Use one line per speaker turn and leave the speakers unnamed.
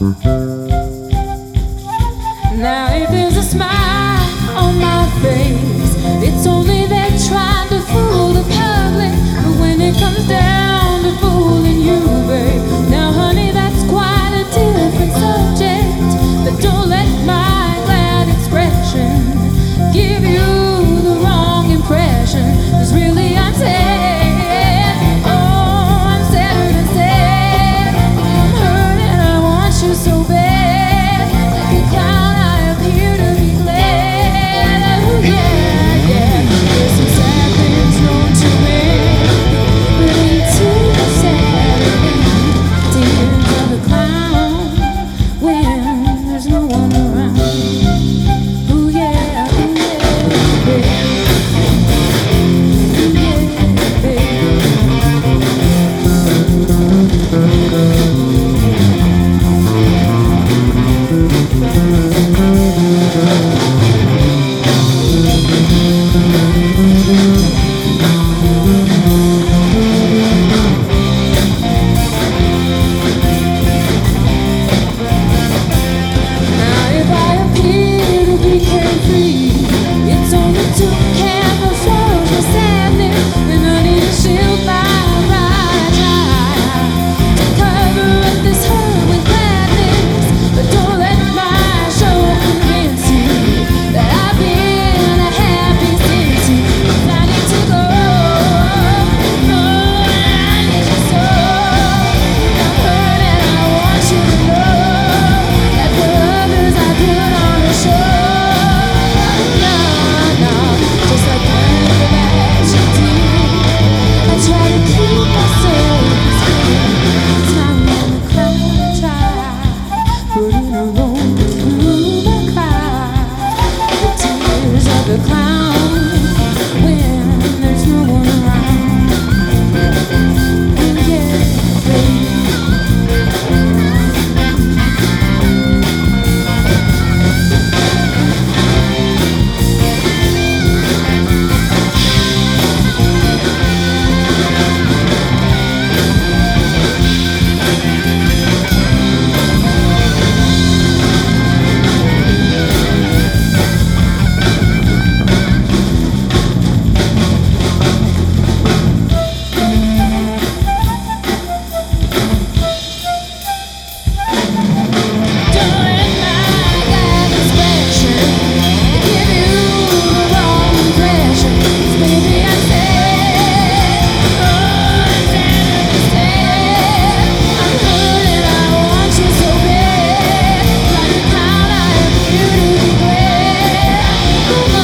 Now if there's a smile on my face, it's only they're trying to fool the public. But when it comes down to fooling you, babe, now honey, that's quite a different subject. But don't let my glad expression give you the wrong impression, 'cause really I'm sad. Oh, I'm sadder than sad. I'm hurt and I want you so bad. Like a clown I appear to be glad. Oh yeah, yeah. There's some sad things known to me, but ain't too sad. Demons of the clown when there's no one around. Ooh yeah, baby. Now if I appear to be carefree, it's only to camouflage my sadness, and I need to shield my right eye to cover up this hurt with gladness. But don't let my show convince you that I've been a happy since you. 'Cause I need to go. Oh, I need you so. I'm hurt and I want you to know that for others I put on a show. No, no, just like whenever that you do, I try to keep myself safe. Time when the clown try, putting a roll through the crowd. The tears of the clown when there's no one around. Yeah, baby. Don't let my glad expression give you the wrong impression. 'Cause baby I'm sad. Oh, I'm sad. I'm hurt and I want you so bad. Like a clown I appear to be glad. Oh,